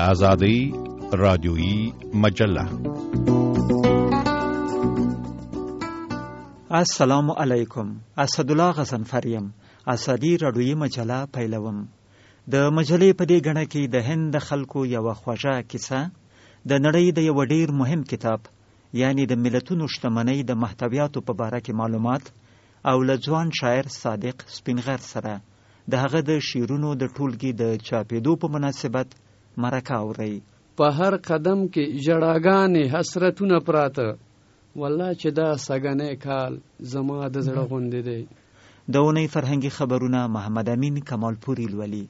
آزادی رادیویی مجله. السلام علیکم. اسدالله غضنفریم. آزادی رادیویی مجله پیلوم. د مجلې په دې غڼه کې د هند د خلکو یو خوږه کیسه، د نړۍ د یو ډیر مهم کتاب یعنی د ملتونو شتمنۍ د محتویاتو په باره کې معلومات، او له ځوان شاعر صادق سپینغر سره د هغه د شعرونو د ټولګي د چاپېدو په مناسبت مرکه اوري. په هر قدم کې ژړاګانې حسرتونه پراته، والله چې دا سګنې کال زما د زړه غوندې دی. د اونۍ فرهنګي خبرونه محمد امین کمالپوري لولي.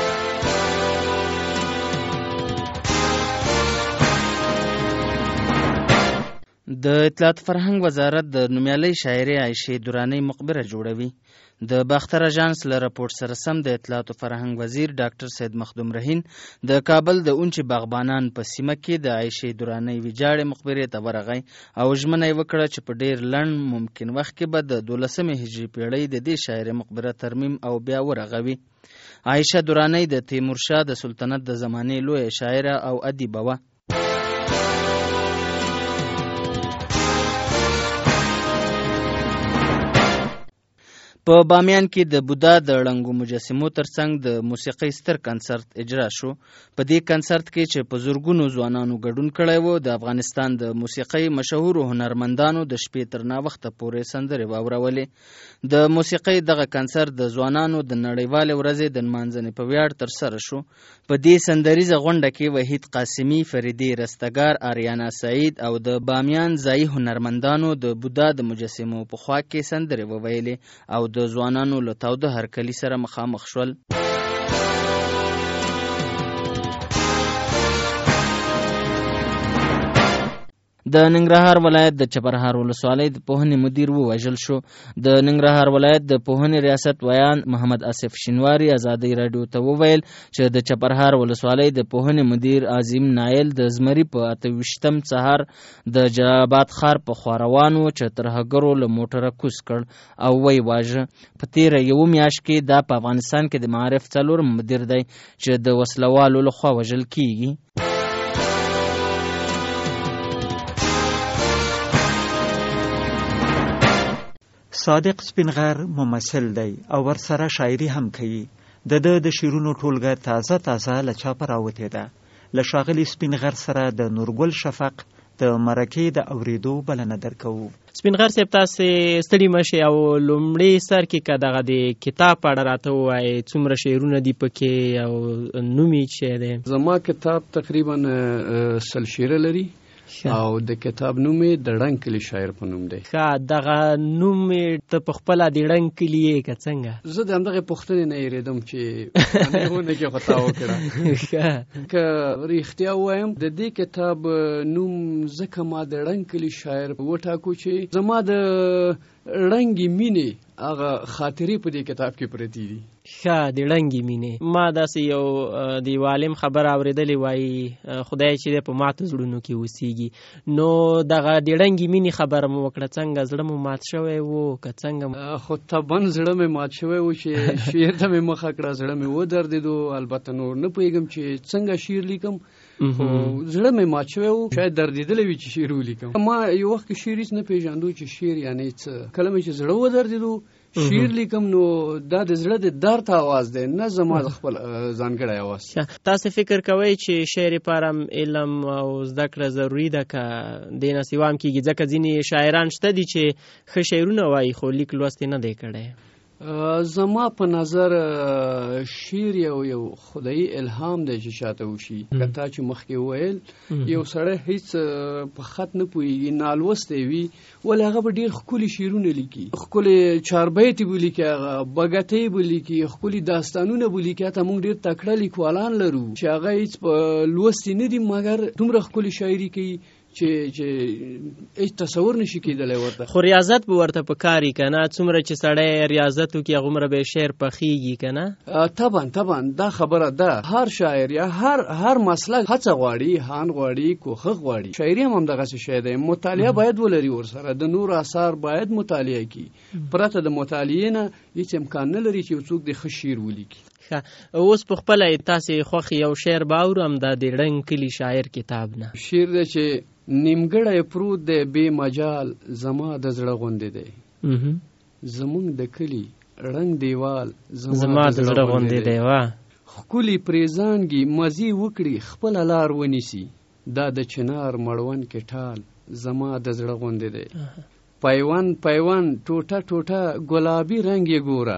د اطلاعات فرهنګ وزارت د نومیالۍ شاعرې عایشې درانۍ مقبره جوړوي. د باختر اژانس له راپورټ سره سم د اطلاعات فرهنګ وزیر ډاکټر سید مخدوم رهین د کابل د اونچې باغبانان په سیمه کې د عایشې درانۍ ویجاړې مقبرې ته ورغی او ژمنه یې وکړه چې په ډیر لنډ ممکن وخت کې به د 12مې هجري پیړۍ د دې شاعرې مقبره ترمیم او بیا ورغوي. عایشه درانۍ د تیمورشاه د سلطنت د زمانې لویه شاعره او ادیبه وه. په بامیان کې د بودا د ړنګو مجسمو ترڅنګ د موسیقۍ ستر کنسرت اجرا شو. په دې کنسرت کې چې په زورګونو ځوانانو ګډون کړی و، د افغانستان د موسیقۍ مشهورو هنرمندانو د شپې تر ناوخته پورې سندرې واورولې. د موسیقۍ دغه کنسرت د ځوانانو د نړیوالې ورځې د نمانځنې په ویاړ ترسره شو. په دې سندریزه غونډه کې وحید قاسمي، فریدې رستګار، آریانا سعید او د بامیان ځایي هنرمندانو د بودا د مجسمو په خوا کې سندرې وویلې او د ځوانانو له تاوده هرکلي سره مخامخ شول. د ننګرهار ولایت د چپرهار ولسوالۍ د پوهنې مدیر ووژل شو. د ننګرهار ولایت د پوهنې ریاست ویان محمد آصف شینواری ازادۍ راډیو ته وویل چې د چپرهار ولسوالۍ د پوهنې مدیر عظیم نایل د زمري په 28م سهار د جلالاباد ښار په خوا روان و چې ترهګرو له موټره کوز کړ او وی واژه. په تیره یوه میاشت کې دا په افغانستان کې د معارف 4 مدیر دی چې د وسلوالو لخوا وژل کیږي. صادق سپینغر ممثل دی او ورسره شاعري هم کوي. د شعرونو ټولګه تازه له چاپه راوتې ده. له ښاغلي سپینغر سره د نورګل شفق د مرکې د اورېدو بلنه درکوو. سپینغر صاحب، تاسې ستړي مشئ او لومړی سر کې که دغه د کتاب په اړه راته ووایئ، څومره شعرونه دي پکې او نوم یې څه دی؟ زما کتاب تقریبا 100 شعره لري او د کتاب نوم یې د ړنګ کلي شاعر په نوم دی. دغه نوم ته په خپله د ړنګ کلي یې که څنګه؟ زه د همدغې پوښتنې نه یېرېدم چې هغونه کې خطا وکړه. که رښتیا ووایم د دې کتاب نوم ځکه ما د ړنګ کلي شاعر وټاکو چې زما د ړنګې مینې هغه خاطرې په دې کتاب کې پرتې دي. د ړنګې مینې. ما داسې یو د یو عالم خبره اورېدلې وایي خدای چې دی په ماتو زړونو کې اوسېږي. نو دغه د ړنګې مینې خبره مو وکړه، څنګه زړه مو مات شوی و که څنګه؟ خو طبعا زړه مې مات شوی و چې شعر ته مې مخه کړه، زړه مې ودردېدو. البته نور نه پوهېږم چې څنګه شعر لیکم، خو زړه مې مات شوی و، شاید دردېدلی وي چې شعر ولیکم. ما یو وخت کې شعر هېڅ نه پېژاندو چې شعر یعنې څه. کله مې چې زړه ودردېدو شعر لیکم، نو دا د زړه د درد آواز دی، نه زما د خپل ځانګړی آواز. تاسې فکر کوئ چې شعر لپاره علم او زده کړه ضروري ده که دې نه سوا هم کېږي؟ ځکه ځینې شاعران شته دي چې ښه شعرونه وایي خو لیک لوست یې نه دی کړی. زما په نظر شعر یو خدایي الهام دی چې شاته وشي. کتا چې مخکې وویل یو سړی هیڅ په خط نه پوهېږي، نالوستی وي، ولې هغه به ډېر ښکلي شعرونه لیکي، ښکلې چاربیتې به لیکي، هغه بګتۍ به لیکي، ښکلي داستانونه به لیکي. حتی موږ ډېر تکړه لیکوالان لرو چې هغه هیڅ په لوستي نه دي، مګر دومره ښکلي شاعري کوي چې هیڅ تصور نشي کېدلی ورته. خو ریاضت به ورته پکاري که نه؟ څومره چې سړی ریاضت وکړي هغومره به شعر پخېږي که نه؟ طبعا دا خبره ده. هر شاعر یا هر مسلک هڅه غواړي، هان غواړي، کوښښ غواړي. شاعري هم همدغسې شی دی. مطالعه باید ولري ورسره، د نور اثار باید مطالعه کړي. پرته د مطالعې نه هیڅ امکان نه لري چې یو څوک د ښه شعر ولیکي. اوس په خپله تاسې خوښ یو شعر به اورم د ډنګ کلي شاعر کتاب نه. شعر دی چې نیمګړی پروت دی بې مجال زما د زړه غوندې دی، زمونږ د کلي ړنګ دیوال زما د زړه غوندې دی. وا ښکلي پریزانګي مزي وکړي خپله لار ونیسي، دا د چنار مړوند کې ټال زما د زړه غوندې دی. پیوند پیوند ټوټه ټوټه ګلابي رنګ یې ګوره،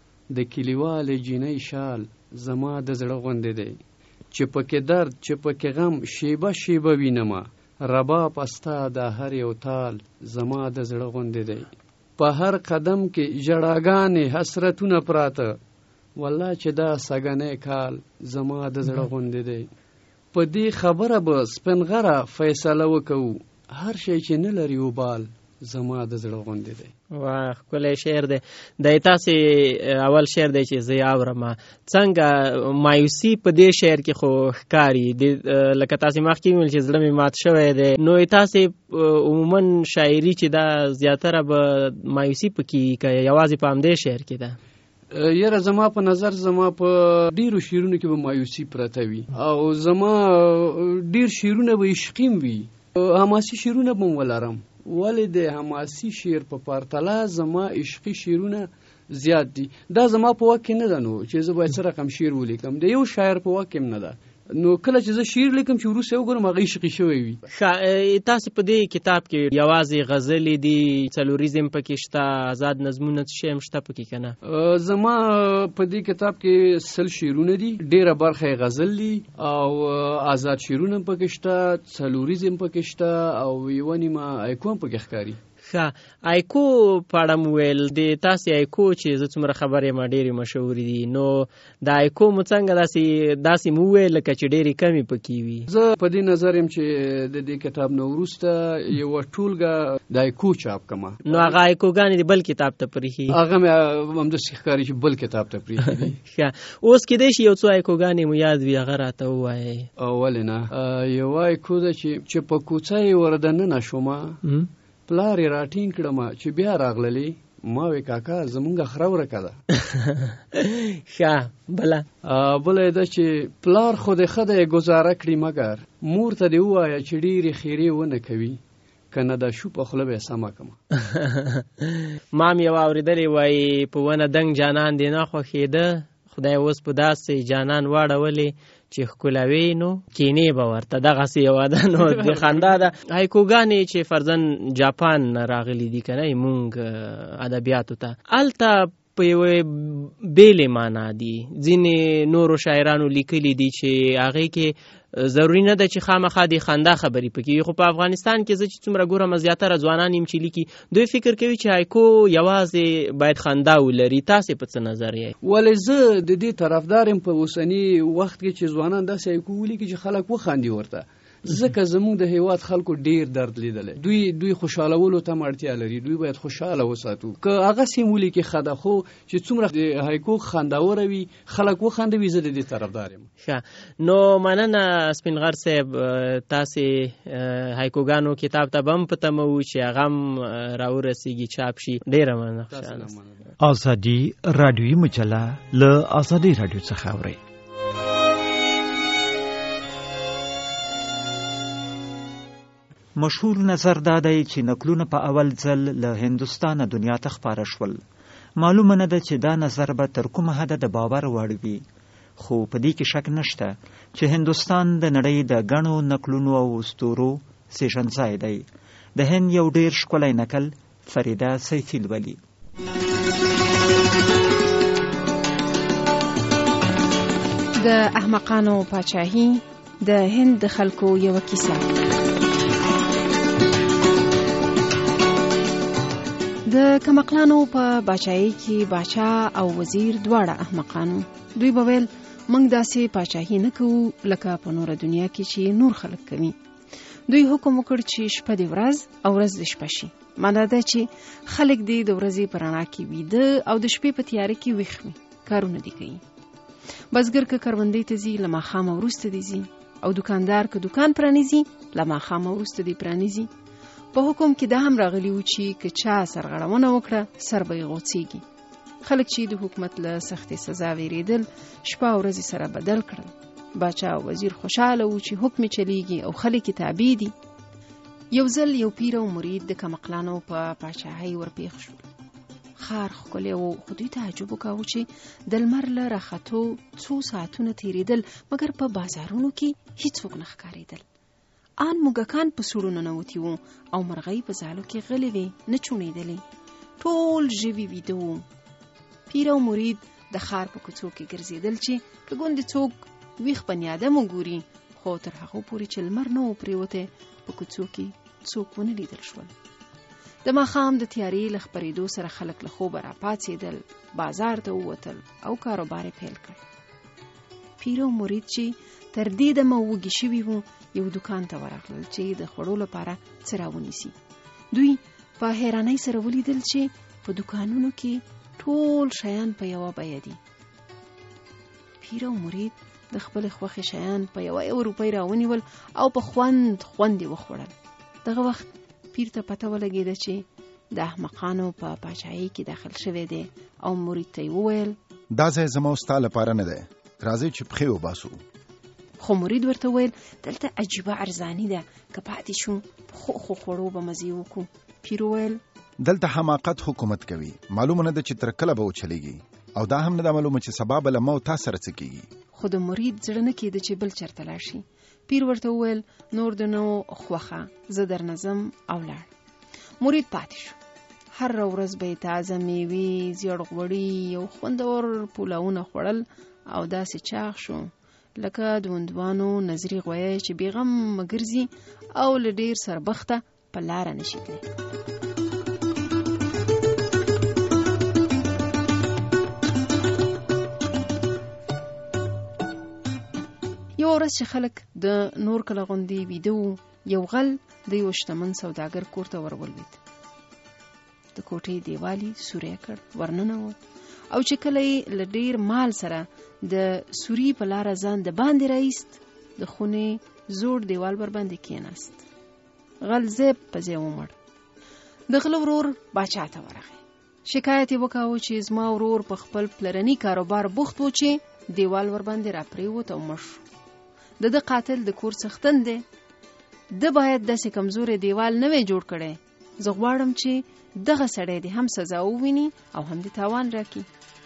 د کلیوالې جینۍ شال زما د زړه غوندې دی. چې پکې درد چې پکې غم شیبه شیبه وینمه، رباب استا د هر یو تال زما د زړه غوندې دی. په هر قدم کې ژړاګانې حسرتونه پراته، والله چې دا سګنی کال زما د زړه غوندې دی. په دې خبره به سپنغره فیصله وکوو، هر شی چې نه لري وبال زما د زړه غوندې دی. واه ښکلی شعر دی. د تاسې اول شعر دی چې زه یې اورم. څنګه مایوسي په دې شعر کې خو ښکاري، لکه تاسې مخکې ویل چې زړه مې مات شوی دی، نو تاسې عموما شاعري چې دا زیاتره به مایوسي پکې که یوازې په همدې شعر کې ده؟ یاره زما په نظر زما په ډیرو شعرونو کې به مایوسي پرته وي، او زما ډیر شعرونه به عشقیم وي، حماسي شعرونه به ولرم. ولې د حماسي شعر په پرتله زما عشقي شعرونه زیات دي. دا زما په واک کې نه ده نو چې زه باید څه رقم شعر ولیکم، د یو شاعر په واک کې نه ده. نو کله چې زه شعر لیکم چې وروسته وګورم هغه عشقي شوی وي. تاسې په دې کتاب کې یوازې غزلې دي، څلوریزم پکې شته، آزاد نظمونه څه شی هم شته پکې که نه؟ زما په دې کتاب کې 100 شعرونه دي، ډیره برخه یې غزل دي او آزاد شعرونه پکې شته، څلوریزم پکې شته او یوه نیمه ایکو هم پکې ښکاري. ایکو په اړه مو ویل، د تاسې ایکو چې زه څومره خبر یم ډېرې مشهورې دي، نو د ایکو مو څنګه داسې مو وویل لکه چې ډېرې کمې پکې وي؟ زه په دې نظر یم چې د دې کتاب نه وروسته یوه ټولګه د ایکو چاپ کړمه. نو هغه ایکوګانې د بل کتاب ته پرېښي؟ هغه مې همداسې ښکاري چې بل کتاب ته پرېښي دي. اوس کیدای شي یو څو ایکوګانې مو یاد وي، هغه راته ووایئ. ولې نه، یوه ایکو ده چې په کوڅه یې وردننه شومه، پلار یې راټینګ کړمه چې بیا راغللی، ما وی کاکا زمونږ خره ورکه ده. ښه بله یې ده چې پلار خو دې ښه دی ګزاره کړي، مګر مور ته دې ووایه چې ډېرې خیرې ونه کوي، که نه دا شو په خوله به یې سمه کړمه. ما هم یو اورېدلې وایي په ونه دنګ جانان دې نه خوښېده، خدای اوس په داسې جانان واړولې چې ښکلوي نو کینې به ورته. دغسې یوه ده. نو د خندا ده. ایکوګانې چې فرضاً جاپان نه راغلي دي که نه مونږ ادبیاتو ته، هلته په یوې بېلې معنا دي. ځینې نورو شاعرانو لیکلي دي چې هغې کې ضروري نه ده چې خامخا د خندا خبرې پکې وي، خو په افغانستان کې زه چې څومره ګورم زیاتره ځوانان یم چې لیکي دوی فکر کوي چې ایکو یوازې باید خندا ولري. تاسې په څه نظر یې؟ ولې زه د دې طرفدار یم په اوسني وخت کې چې ځوانان داسې ایکو ولیکي چې خلک وخاندي ورته، ځکه زموږ د هیواد خلکو ډیر درد لیدلی، دوی خوشحالولو ته اړتیا لري، دوی باید خوشحاله وساتو. که هغه سیمولی کې خده خو چې څومره د هایکو خنداوره وي خلک وخندوي، زه د دې طرفدار یم. ښه نو مننه سپینغر صاحب، تاسې هایکوګانو کتاب ته به هم په تمه وو چې هغه هم راورسیږي چاپ شي. ډیره مننه. ازادي راډیویي مجله له ازادي راډیو څخه اورئ. مشهور نظر دا دی چې نکلونه په اول ځل له هندوستانه دنیا ته خپاره شول. معلومه نه ده چې دا نظر به تر کومه حده د باور وړ وي، خو په دې کې شک نشته چې هندوستان د نړۍ د ګڼو نکلونو او اسطورو زیږنځای دی. د هند یو ډیر ښکلی نکل فریده سیفي لولي. د احمقانو پاچاهي، د هند د خلکو یو کیسه. د کمقلانو په باچاهي کې باچا او وزیر دواړه احمقانو. دوی به ویل موږ داسې پاچاهي نه کوو لکه په نوره دنیا کې چې نور خلک کوي. دوی حکم وکړ چې شپه د ورځ او ورځ د شپه شي. معنا ده چې خلک دې د ورځې په رڼا کې ویده او د شپې په تیاره کې ویښ وي، کارونه دې کوي. بزګر که کروندې ته ځي له ماښامه وروسته دې ځي، او دکاندار که دکان پرانیزي له ماښامه وروسته دې پرانیزي. په حکم کې دا هم راغلی و چې که چا سرغړونه وکړه سر به یې غوڅېږي. خلک چې د حکومت له سختې سزا ویریدل شپه او ورځې سره بدل کړل. باچا او وزیر خوشاله وو چې حکم چلیږي او خلک یې تابع دي. یو ځل یو پیر او مرید د کمقلانو په پاچاهۍ ورپېښ شول. ښار ښکلی و، خو دوی تعجب وکاوه چې د لمر له راختو څو ساعتونه تېرېدل مګر په بازارونو کې هیڅوک نه ښکارېدل. آن موږکان په سوړو ننوتي وو او مرغۍ په ځالو کې غلې وې، نه چونېدلې. ټول ژوي ویده وو. پیر او مرید د ښار په کوڅو کې ګرځېدل چې که ګوندې څوک ویښ بني آدم وګوري، خو تر هغو پورې چې لمر نه و پرېوتی په کوڅو کې څوک ونه لیدل شول. د ماښام د تیارې له خپرېدو سره خلک له خوبه راپاڅېدل، بازار ته ووتل او کاروبار یې پیل کړ. پیر او مرید چې تر دې دمه وږي شوي وو یو دکان ته ورغلل چې د خوړو لپاره څه راونیسي. دوی په حیرانۍ سره ولیدل چې په دکانونو کې ټول شیان په یوه بیه دي. پیر او مرید د خپل خوښې شیان په 1 روپۍ راونیول او په خوند یې وخوړل. دغه وخت پیر ته پته ولګېده چې د احمقانو په پاچاهۍ کې داخل شوی دی او مرید ته یې وویل دا ځای زما ستا لپاره نه دی، راځئ چې پښې وباسو. خو مرید ورته ویل دلته عجیبه ارزاني ده، که پاتې شو خو خوړو به مزې وکړو. پیر ویل دلته حماقت حکومت کوي، معلومه نه ده چې تر کله به وچلیږي، او دا هم نه ده معلومه چې سبا به له ما او تا سره څه کېږي. خو د مرید زړه نه کېده چې بل چېرته لاړ شي. پیر ورته وویل نور د نو خوښه، زه درنه ځم او لاړ. مرید پاتې شو. هر ورځ به یې تازه میوې، زیړ غوړي او خوندور پولاونه خوړل او داسې چاغ شو لکه د هندوانو نظري غویی چې بېغمه ګرځي او له ډېر سربخته په لاره نشي تللی. یو ورځ چې خلک د نور کله غوندې ویده وو، یو غل د یو شتمن سوداګر کور ته ورولوېد. د کوټې دیوالي سوری کړ، ورننوت او چې کله یې له ډېر مال سره د سوري په لاره ځان د باندې راایست، د خونې زوړ دیوال ورباندې کېناست. غل زیب په ځای ومړ. د غله ورور باچا ته ورغی. شکایت یې وکاوه چې زما ورور په خپل پلرني کاروبار بوخت و چې دیوال ورباندې راپرېوت او مړ شو. د قاتل د کور څښتن دی، د باید داسې کمزوري دیوال نه وی جوړ کړي. زه غواړم چې دغه سړی دې هم سزا وویني او هم دې تاوان راکړي.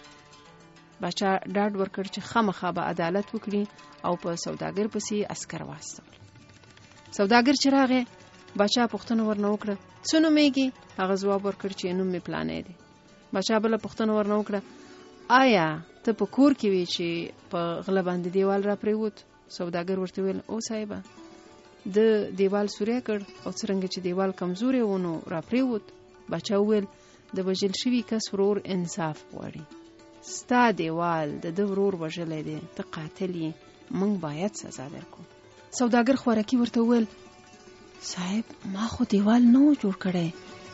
باچا ډاډ ورکړ چې خامخا به عدالت وکړي او په سوداګر پسې عسکر واستول. سوداګر چې راغی، باچا پوښتنه ورنه وکړه څه نومېږي؟ هغه ځواب ورکړ چې نوم مې فلانی دی. باچا بله پوښتنه ورنه وکړه آیا ته په کور کې وې چې په غله باندې دیوال را پرېوت؟ سوداګر ورته ویل او صاحبه د دیوال سوری کړ او څرنګه چې دیوال کمزوري و نو را پرېوت. باچا ویل د وژل شوي کس ورور انصاف غواړي، ستا دیوال د ده ورور وژلی دی، ته قاتل یې، موږ باید سزا درکو. سوداګر خوارکي ورته ویل صاحب ما خو دیوال نه و جوړ کړی،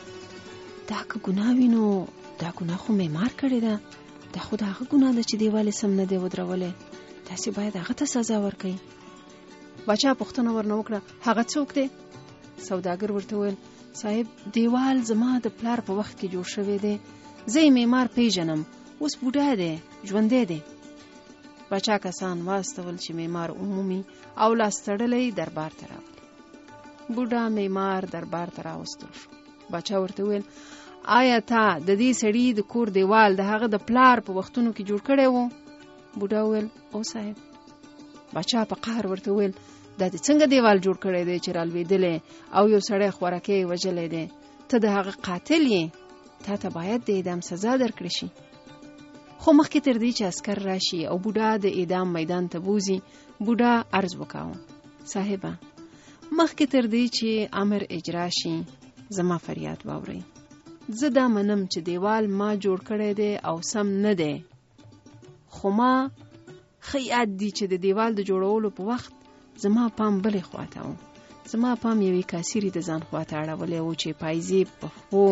دا که ګناه وي نو دا ګناه خو معمار کړې ده، دا خو د هغه ګناه ده چې دیوال یې سم نه دی ودرولی، تاسې باید هغه ته سزا ورکړئ. باچا پوښتنه ورنه وکړه هغه څوک دی؟ سوداګر ورته ویل صاحب دیوال زما د پلار په وخت کې جوړ شوی دی، زه یې معمار پیژنم، اوس بوډا دی، ژوندی دی. باچا کسان واستول چې معمار عمومي او لاس تړلی دربار ته راولي. بوډا معمار دربار ته راوستل شو. باچا ورته ویل آیا تا د دې سړي د کور دیوال د هغه د پلار په وختونو کې جوړ کړی و؟ بوډا ویل او صاحب. باچا په قهر ورته ویل دا د څنګه دیوال جوړ کړی دی چې رالوېدلی او یو سړی خوارکی وژلی دی؟ ته د هغه قاتل یې، تا ته باید د اعدام سزا درکړی شي. خو مخکې تر دې چې عسکر راشي او بوډا د اعدام میدان ته بوزي، بوډا عرض وکاوه صاحبه مخکې تر دې چې امر اجرا شي زما فریاد واورئ. زه دا منم چې دیوال ما جوړ کړی دی او سم نه دی، خو ما ښه یاد دی چې د دیوال د جوړولو په وخت زما پام بلې خواته و. زما پام یوې کاسیرې د ځان خواته اړولی و چې پایزې په پښو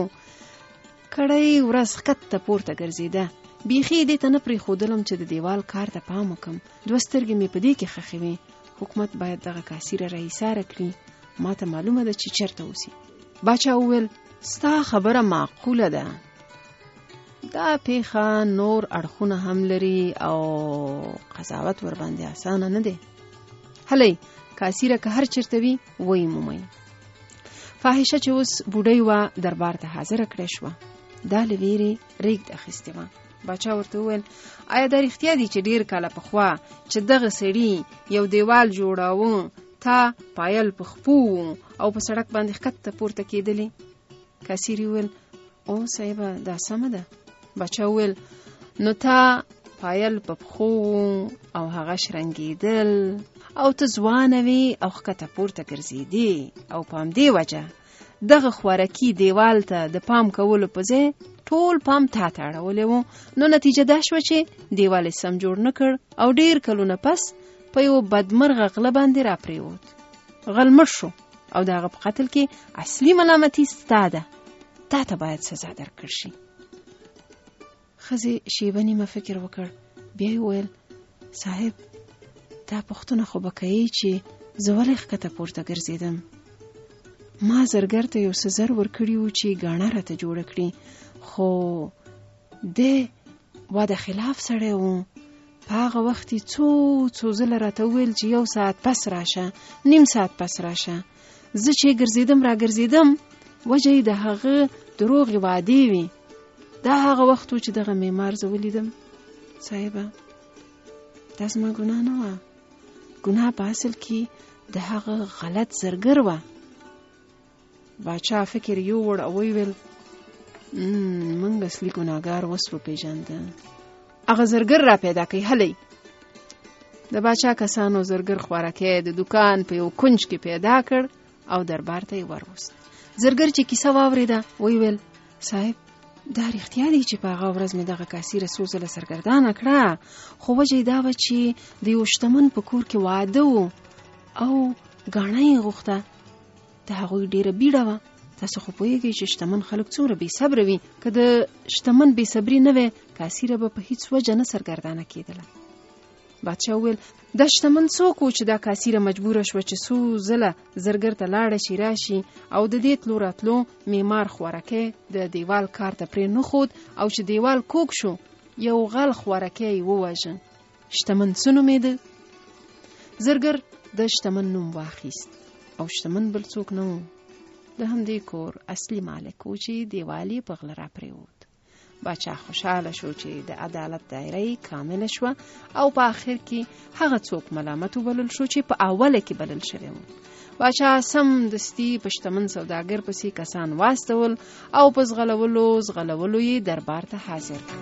کړی ورځ ښکته پورته ګرځېده. بیخي دې ته نه پرېښودلم چې د دیوال کار ته پام وکم. 2 سترګې مې په دې کې ښخې وې. حکومت باید دغه کاسیره راایساره کړي، ما ته معلومه ده چې چېرته اوسي. باچا وویل ستا خبره معقوله ده، دا پیښه نور اړخونه هم لري او قضاوت ور باندې اسانه نه دی. هلې کاسیره که هر چیرته وي وایي مومئ. فاحشه چې اوس بوډۍ وه دربار ته حاضره کړې شوه. دا له ویرې ریږد اخیستې وه. باچا ورته وویل آیا دا رښتیا دي چې ډېر کاله پخوا چې دغه سړي یو دیوال جوړاوه تا پایل په خپو او په سړک باندې ښکته پورته کېدلې؟ کاسیر وویل او صاحبه دا سمه ده. باچا وویل نو تا پایل په پښو او هغه شرنګېدل او ته ځوانه وې او ښکته پورته ګرځېدې او په همدې وجه دغه خوارکي دیوال ته د پام کولو په ځای ټول پام تا ته اړولی و. نو نتیجه دا شوه چې دیوال یې سم جوړ نه کړ او ډېر کلونه پس په یو بدمرغه غله باندې را پرېوت. غل مړ شو او د هغه په قتل کې اصلي ملامتي ستا ده. تا ته باید سزا درکړل شي. ښځې شیبه نیمه فکر وکړ. بیا یې وویل صاحب دا پوښتنه خو به کوي چې زه ولې ښکته پورته ګرځېدم. ما زرګر ته یو څه زر ورکړي وو چې ګاڼه راته جوړه کړي، خو دی واده خلاف سړی و. په هغه وخت یې څو ځله راته وویل چې 1 ساعت پس راشه، نیم ساعت پس راشه. زه چې ګرځېدم را ګرځېدم، وجه یې د هغه دروغې وعدې وي. دا هغه وخت و چې دغه معمار زه ولیدم. صاحبه دا زما ګناه نه وه. ګناه په اصل کې د هغه غلط زرګر وه. باچا فکر یو وړ او ویل منګ اصلي ګناهګار اوس وپېژانده. هغه زرګر را پیدا کړي. هلئ د باچا کسانو زرګر خوارکی د دکان په یو کنج کې پیدا کړ او دربار ته یې وروست. زرګر چې کیسه واورېده ویل صاحب دا رښتیا دی چې په هغه ورځ مې دغه کاسیره څو ځله سرګردانه کړه، خو وجه یې دا وه چې د یو شتمن په کور کې واده و او ګاڼه یې غوښته. د هغوی ډېره بیړه وه. تاسو خو پوهېږئ چې شتمن خلک څومره بې صبره وي. که د شتمن بې صبري نه وی کاسیره به په هیڅ وجه نه سرګردانه کېدله. بادشاه وویل دا شتمن څوک و چې دا کاسیره مجبوره شوه چې څو ځله زرګر ته لاړه شي راشي او د دې تلو راتلو معمار خوارکی د دیوال کار ته پرې نه ښود او چې دیوال کوږ شو یو غل خوارکی یې ووژه. شتمن څه نومېده؟ زرګر د شتمن نوم واخیست او شتمن بل څوک نه و، د همدې کور اصلي مالک و چې دیوال یې په غله را پرېوت. باچا خوشحاله شو چې د عدالت دایره کامله شوه او په آخر کې هغه څوک ملامت وبلل شو چې په اوله کې بلل شوی و. باچا سم دستی په شتمن سوداګر پسې کسان واستول او په زغلولو یې دربار ته حاضر کړ.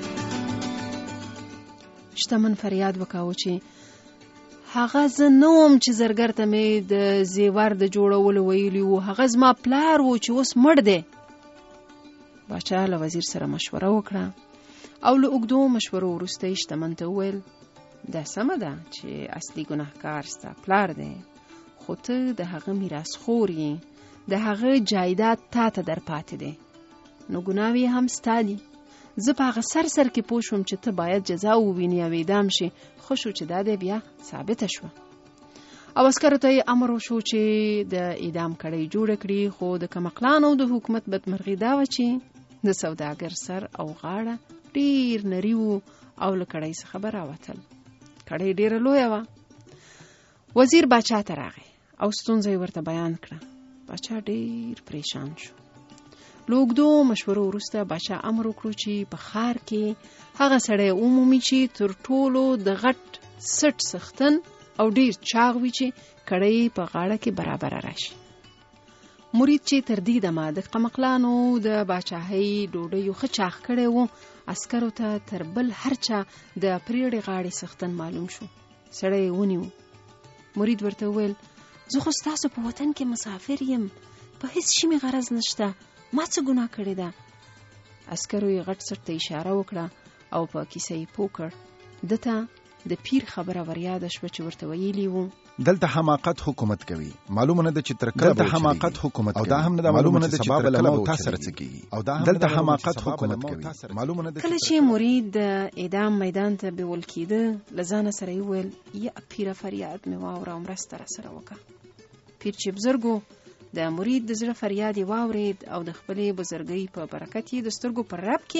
شتمن فریاد وکاوه چې هغه زه نه وم چې زرګر ته مې د زیور د جوړولو ویلي وو، هغه زما پلار و چې اوس مړ دی. باچا له وزیر سره مشوره وکړه او له اوږدو مشورو وروسته یې شتمن ته وویل دا سمه ده چې اصلي ګناهکار ستا پلار دی، خو ته د هغه میراثخور یې، د هغه جایداد تا ته در پاتې دی، نو ګناوې هم ستا دي. زه په هغه سر کې پوه شوم چې ته باید جزا ووینې او اعدام شي، خو شو چې دا دی بیا ثابته شوه. او عسکرو ته یې امر وشو چې د اعدام کړۍ جوړه کړي، خو د کمقلانو د حکومت بدمرغي دا وه چې د سوداګر سر او غاړه ډیر نری وو او له کړۍ څخه به راوتل. کړۍ ډیره لویه وه. وزیر باچا ته راغی او ستونزه یې ورته بیان کړه. باچا ډیر پریشان شو. له اوږدو مشورو وروسته باچا امر وکړو چې په ښار کې هغه سړی ومومي چې تر ټولو د غټ سټ څښتن او ډیر چاغ وي چې کړۍ په غاړه کې برابر راشي. مرید چې تر دې دمه د قمقلانو د باچاهۍ ډوډۍ ښه چاغ کړی و، عسکرو ته تر بل هر چا د پریړې غاړې څښتن معلوم شو. سړی ونیو. مرید ورته وویل زه خو ستاسو په وطن کې مسافر یم، په هیڅ شي مې غرض نشته، ما څه ګناه کړې ده؟ عسکرو یې غټ سټ ته اشاره وکړه او په کیسه یې پوه کړ. دته د پیر خبره وریاده شوه چې ورته ویلي وو دلته حماقت حکومت کوي. معلومه نه ده چې تر کله به حماقت حکومت کوي، او دا هم نه ده معلومه نه ده چې سبب له موت سره څه کیږي، او دا دلته حماقت حکومت کوي. معلومه نه ده. کله چې مرید د اعدام میدان ته بیول کېده له ځانه سره یې وویل یا پیره فریاد مې واوره او مرسته راسره وکړه. پیر چې بزرګو د مرید د زړه فریاد یې واورېد او د خپلې بزرګۍ په برکت یې د سترګو پر رب کې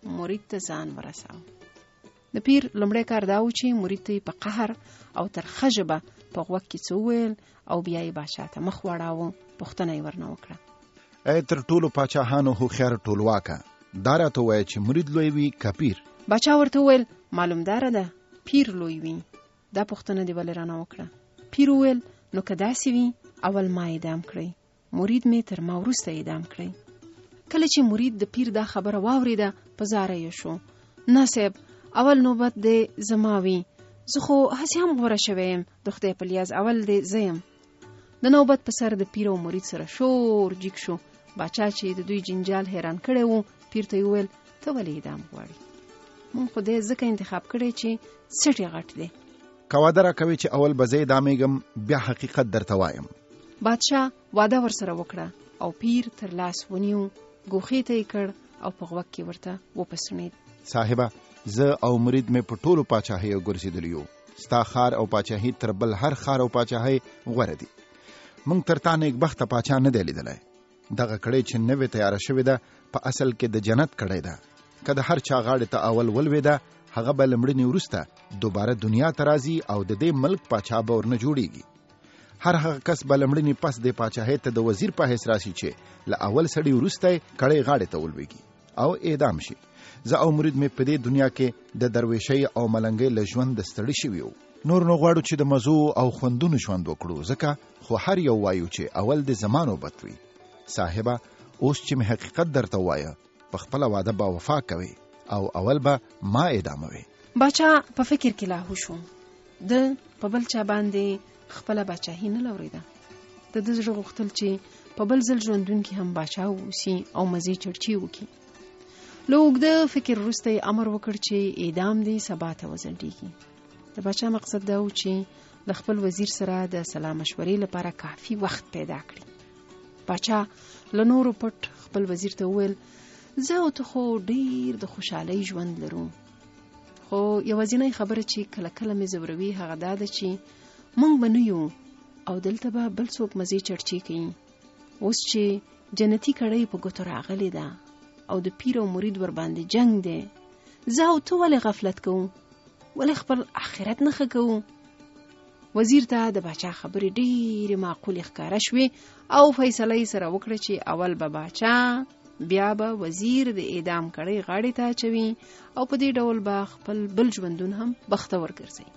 مرید ته ځان ورساو. د پیر لومړی کار دا و چې مرید ته په قهر او ترخه ژبه په غوږ کې څه وویل او بیا یې باچا ته مخ واړاوه. پوښتنه یې ورنه وکړه: ای تر ټولو پاچاهانو هوښیار ټولواکه، دا راته ووایه چې مرید لوی وي که پیر؟ باچا ورته وویل: معلومداره ده پیر لوی وي. دا پوښتنه دې ولې رانه وکړه؟ پیر وویل: نو که داسې وي اول ما اعدام کړئ، مرید مې تر ما وروسته اعدام کړئ. کله چې مرید د پیر دا خبره واورېده په زاره یې شو: نه صاحب، اول نوبت دې زما وي، زه خو هسې هم غوره شوی یم، د خدای په لیاز اول دې زه یم. د نوبت په سر د پیر او مرید سره شور جګ شو. باچا چې د دوی جنجال حیران کړی و، پیر ته یې وویل: ته ولې اعدام غواړې؟ مونږ خو دې ځکه انتخاب کړی چې سټ یې غټ دی. که واده راکوې چې اول به زه اعدامېږم، بیا حقیقت درته وایم. بادشاه واده ورسره وکړه او پیر تر لاس ونیو، ګوښې ته یې کړ او په غوږ کې ورته وپسڼېد: صاحبه، زه او مرید مې په ټولو پاچاهیو ګرځېدلي یو. ستا خار او پاچاهي تر بل هر خار او پاچاهۍ غوره دي. موږ تر تا نیکبخته پاچا نه دی لیدلی. دغه کړۍ چې نوې تیاره شوې ده په اصل کې د جنت کړۍ ده. که د هر چا غاړې ته اول ولوېده، هغه به له مړینې وروسته دوباره دنیا ته راځي او د دې ملک پاچا به ورنه جوړیږي. هر هغه کس به له مړینې پس د پاچاهۍ ته د وزیر په حیث راسي چې له اول سړي وروسته کړۍ غاړې ته ولوېږي او اعدام شي. زه او مرید مې په دې دنیا کې د درویشۍ او ملنګۍ له ژوند د ستړي شوي وو. نور نو غواړو چې د مزو او خوندونو ژوند وکړو، ځکه خو هر یو وایو چې اول د زمانو بد وي. صاحبه، اوس چې مې حقیقت درته وایه، په خپله واده به وفا کوي او اول به ما اعداموي. باچا په فکر کې لاهو شو. د په بل چا باندې خپله باچاهي نه لورېده. د ده زړه غوښتل چې په بل ځل ژوندون کې هم باچا واوسي او مزې چړچې وکړي. له اوږده فکر وروسته یې امر وکړ چې اعدام دې سبا ته وځنډېږي. د باچا مقصد دا و چې د خپل وزیر سره د سلا مشورې لپاره کافي وخت پیدا کړي. باچا له نورو پټ خپل وزیر ته وویل: زه او ته خو ډېر د خوشحالۍ ژوند لرو، خو یوازینۍ خبره چې کله کله مې ځوروي هغه دا ده چې موږ به نه یو او دلته به بل څوک مزې چړچې کوي. اوس چې جنتي کړۍ په ګوتو راغلې ده او د پیر او مرید ور باندې جنگ دی، زه او ته ولې غفلت کوو؟ ولې خپل آخرت نه ښه کوو؟ وزیر ته د باچا خبرې ډېرې معقولې ښکاره شوې او فیصله یې سره وکړه چې اول به باچا، بیا به وزیر د اعدام کړۍ غاړې ته اچوي او په دې ډول به خپل بل ژوندون هم بختور ګرځي.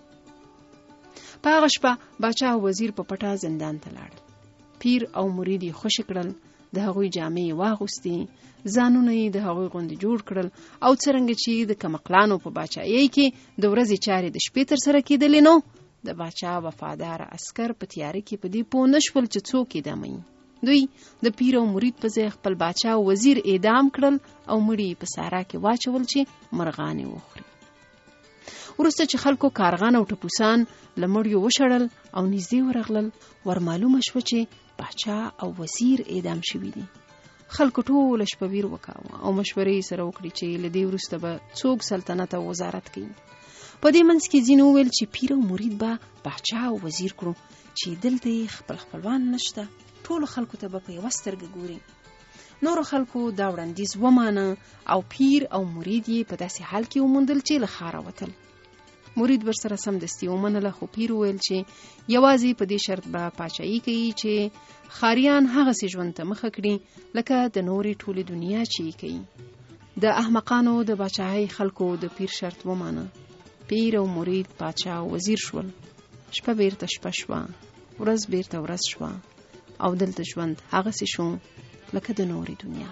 په هغه شپه باچا او وزیر په پټه زندان ته لاړل. پیر او مرید یې خوشي کړل، د هغوی جامې یې واغوستې، ځانونه یې د هغوی غوندې جوړ کړل او څرنګه چې د کمقلانو په باچایۍ کې د ورځې چارې د شپې تر سره کېدلې، نو د باچا وفادار عسکر په تیاره کې په دې پوه نه شول چې څوک اعداموي. دوی د پیر او مرید په ځای خپل باچا او وزیر اعدام کړل او مړي په صحرا کې واچول چې مرغانې وخوري. وروسته چې خلکو کارغان او ټپوسان له مړیو وشړل او نږدې ورغلل، ورمعلومه شوه چې باچا او وزیر اعدام شوي دي. خلکو ټوله شپه ویر وکاوه او مشورې یې سره وکړې چې له دې وروسته به څوک سلطنت او وزارت کوي. په دې منځ کې ځینو وویل چې پیر او مرید به باچا او وزیر کړو، چې دلته یې خپل خپلوان نشته، ټولو خلکو ته به په یوه سترګه ګوري. نورو خلکو دا وړاندیز ومانه او پیر او مرید یې په داسې حال کې وموندل چې له ښاره وتل. مرید ورسره سمدستي ومنله، خو پیر وویل چې یوازې په دې شرط به پاچایي کوي چې ښاریان هغسې ژوند ته مخه کړي لکه د نورې ټولې دنیا چې یې کوي. د احمقانو د باچاهۍ خلکو د پیر شرط ومانه. پیر او مرید باچا او وزیر شول. شپه بیرته شپه شوه، ورځ بیرته ورځ شوه او دلته ژوند هغسې شو لکه د نورې دنیا.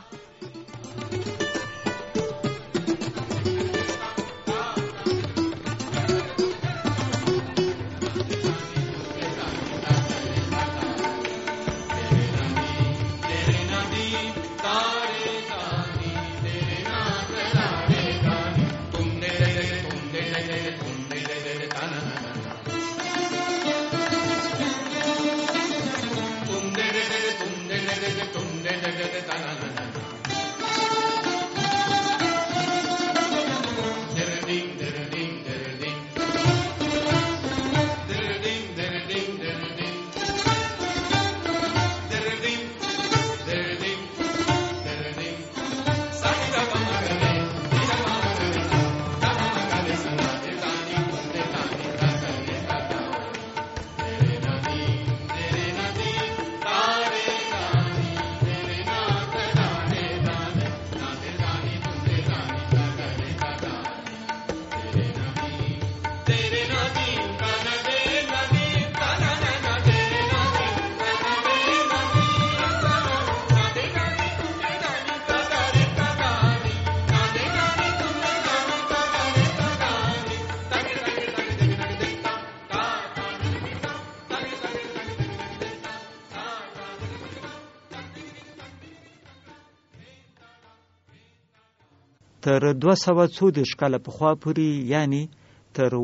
تر 240 کاله پخوا پورې یعنی تر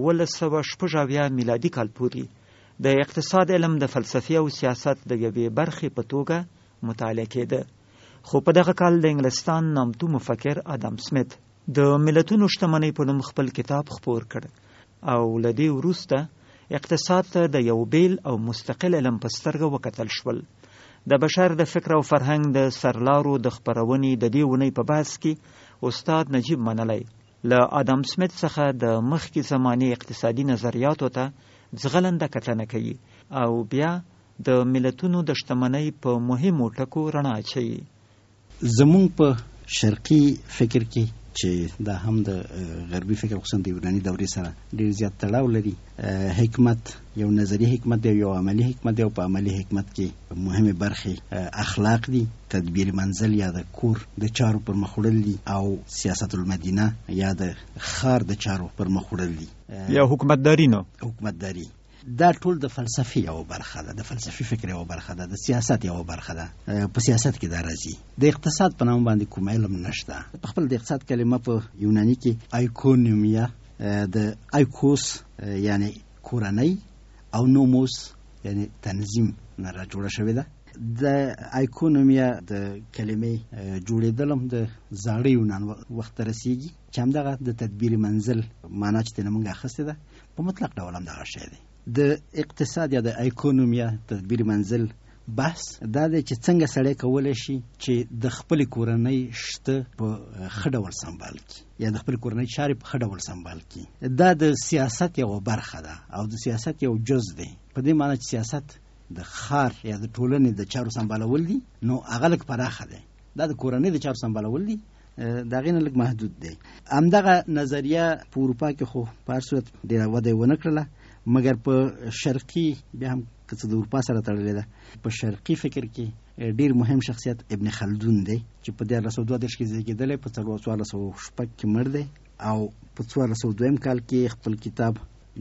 1980 میلادي کال پورې د اقتصاد علم د فلسفي او سیاست د یوې برخې په توګه مطالعه کېده. خو په دغه کال د انګلستان نامتو مفکر ادم سمیت د ملتونو شتمنۍ په نوم خپل کتاب خپور کړ او له دې وروسته اقتصاد ته د یو بیل او مستقل علم په سترګه وکتل شول. د بشر د فکر او فرهنګ د سرلارو د خپرونې د دې ونې په بحث کې استاد نجیب منلی له ادم سمیت څخه د مخکې زمانې اقتصادي نظریاتو ته ځغلنده کتنه کوي او بیا د ملتونو د شتمنۍ په مهمو ټکو رڼا اچوي. زمونږ په شرقي فکر کې چې دا هم د غربي فکر خصوصا د یوناني دورې سره ډېر زیات تړاو لري. حکمت یو نظری حکمت دی، یو عملی حکمت دی او په عملی حکمت کې مهمه برخې اخلاق دي، تدبیر منزل یا د کور د چارو پر مخ وړل دي او سیاست المدینه یا د ښار د چارو پر مخ وړل دي یا حکومتداري. دا ټول د فلسفي یو برخه ده، د فلسفي فکر یو برخه ده، د سیاست یو برخه ده. په سیاست کې دا راځي. د اقتصاد په نوم باندې کوم علم نشته. په خپل د اقتصاد کلمه په یونانی کې ایکونومیا د ایکوس یعنی کورنۍ او نوموس یعنی تنظیم نه را جوړه شوې ده. د ایکونومیا د کلمې جوړېدل هم د زاړه یونان وخت رسیږي چې همدغه د تدبیر منزل معنا چې ترې موږ اخیستې ده په مطلق ډول همدغه شی دی. د اقتصاد یا د ایکونومیا تدبیر منزل بحث دا دی چې څنګه سړی کولی شي چې د خپل کورنۍ شته په ښه ډول سمبال کړي یا د خپل کورنۍ چارې په ښه ډول سمبال کړي. دا د سیاست یو برخه ده او د سیاست یو جز دی. په دې معنی چې سیاست د ښار یا د ټولنې د چارو سمبالول دي نو هغه لږ پراخه دی. دا د کورنۍ د چارو سمبالول دي د هغې نه لږ محدود دی. همدغه نظریه په اروپا کې خو په هر صورت ډېره وده یې ونه کړله، مګر په شرقي بیا هم که څه د اروپا سره تړلې ده. په شرقي فکر کې ډېر مهم شخصیت ابن خلدون دی چې په 1432 کې زیږېدلی، په 1406 کې مړ دی او په 1402 کال کې خپل کتاب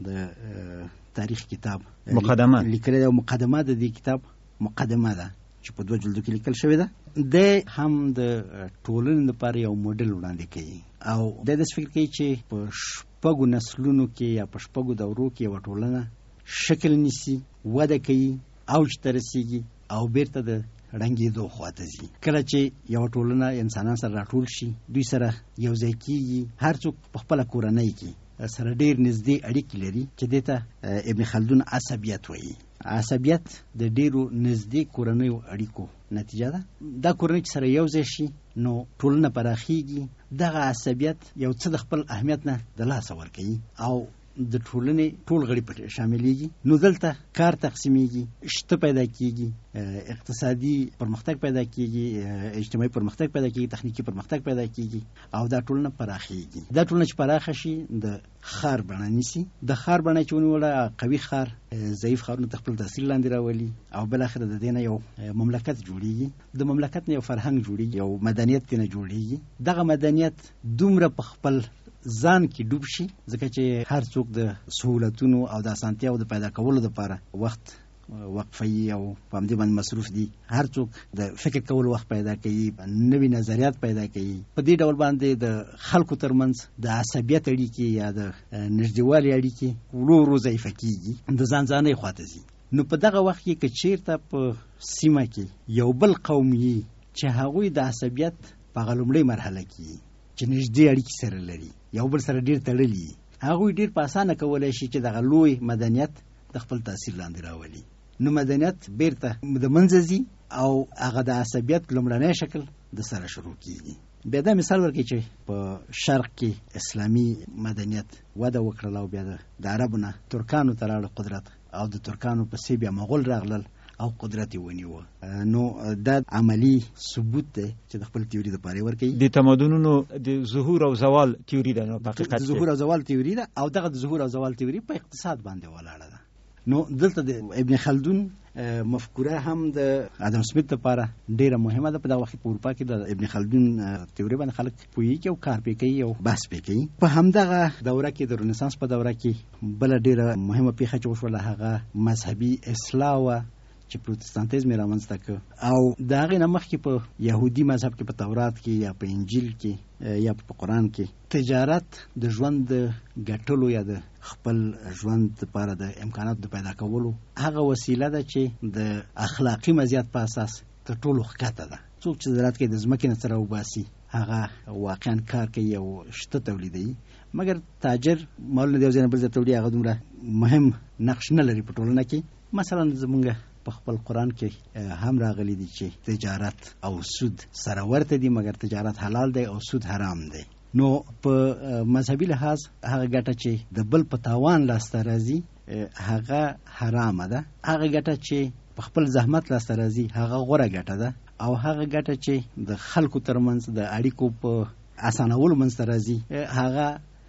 د تاریخ کتاب مقدمه لیکلی دی او مقدمه د دې کتاب مقدمه ده چې په 2 جلدو کې لیکل شوې ده. د هم د ټولنې لپاره یو موډل وړاندې کوي او د دې فکر کوي چې په شپږو نسلونو کې یا په شپږو دورو کې یو ټولنه شکل نیسي، وده کوي، اوج ته رسیږي او بیرته د ړنګېدو خواته ځي. کله چې یو ټولنه انسانان سره راټول شي، دوی سره یو ځای کېږي، هر څوک په خپله کورنۍ کې سره ډېر نږدې اړیکې لري چې دې ته ابن خلدون عصبیت وایي. عصبیت د ډېرو نږدې کورنیو اړیکو نتیجه ده. دا کورنۍ چې سره یو ځای شي نو ټولنه پراخیږي. دغه عصبیت یو څه د خپل اهمیت نه د لاسه ورکوي او د ټولنې ټول غړي پکې شاملېږي. نو دلته کار تقسیمیږي، شته پیدا کیږي، اقتصادي پرمختګ پیدا کیږي، اجتماعي پرمختګ پیدا کیږي، تخنیکی پرمختګ پیدا کیږي او دا ټولنه پراخیږي. دا ټولنه چې پراخه شي د ښار بڼه نیسي. د ښار بڼه چې ونیوله، قوي ښار ضعیف ښارونه ته خپل تاثیر لاندې راولي او بالاخره د دې نه یو مملکت جوړیږي. د مملکت نه یو فرهنګ جوړیږي، یو مدنیت ترې نه جوړیږي. دغه مدنیت دومره په خپل ځان کې ډوب شي ځکه چې هر څوک د سهولتونو او د اسانتیاو د پیدا کولو لپاره وخت وقفوي او په همدې باندې مصروف دي. هر څوک د فکر کولو وخت پیدا کوي، نوي نظریات پیدا کوي. په دې ډول باندې د خلکو ترمنځ د عصبیت اړیکې یا د نږدېوالي اړیکې ورو ورو ضعیفه کېږي، د ځان ځانۍ خواته ځي. نو په دغه وخت کې که چېرته په سیمه کې یو بل قوم وي چې هغوی د عصبیت په هغه لومړۍ مرحله کې چې نږدې اړیکې سره لري، یو بل سره ډېر تړلي، هغوی ډېر په اسانه کولی شي چې دغه لوی مدنیت د خپل تاثیر لاندې راولي. نو مدنیت بیرته د منځه ځي او هغه د عصبیت لومړنی شکل د سره شروع کېږي. بیا دا مثال ورکوي چې په شرق کې اسلامي مدنیت وده وکړله او بیا د عربو نه ترکانو ته لاړه قدرت او د ترکانو پسې بیا مغول راغلل او قدرت یې ونیوه. نو دا عملی ثبوت دی چې د خپل تیوري دپاره یې ورکوي. د تمدنونو د ظهور او زوال تیوري ده. نو په حقیقت کې ظهور او زوال تیوري ده او دغه د ظهور او زوال تیوري په اقتصاد باندې ولاړه ده. نو دلته د ابن خلدون مفکوره هم د ادم سمیت لپاره ډیره مهمه ده. په دغه وخت په اروپا کې د ابن خلدون تیوري باندې خلک پوهیږي او کار پې کوي او بحث پې کوي. په همدغه دوره کې د رنسانس په دوره کې بله ډیره مهمه پیښه چې وشوله هغه مذهبي اصلاح وه چې پروتستانتیزم یې رامنځته کړ، او د هغې نه مخکې په یهودي مذهب کې په تورات کې یا په انجیل کې یا په قرآن کې تجارت د ژوند د ګټلو یا د خپل ژوند لپاره د امکاناتو د پیدا کولو هغه وسیله ده چې د اخلاقي مزیت په اساس تر ټولو ښکته ده. څوک چې زراعت کوي د ځمکې نه څه راوباسي هغه واقعا کار کوي او شته تولیدوي، مګر تاجر مالونه د یو ځای نه بل ځای ته وړي هغه دومره مهم نقش نه لري په ټولنه کې. مثلا زمونږ په خپل قرآن کې هم راغلی دي چې تجارت او سود سره ورته دي، مګر تجارت حلال دی او سود حرام دی. نو په مذهبي لحاظ هغه ګټه چې د بل په تاوان لاسته راځي هغه حرامه ده، هغه ګټه چې په خپل زحمت لاسته راځي هغه غوره ګټه ده، او هغه ګټه چې د خلکو ترمنځ د اړیکو په اسانولو منځ ته راځي هغه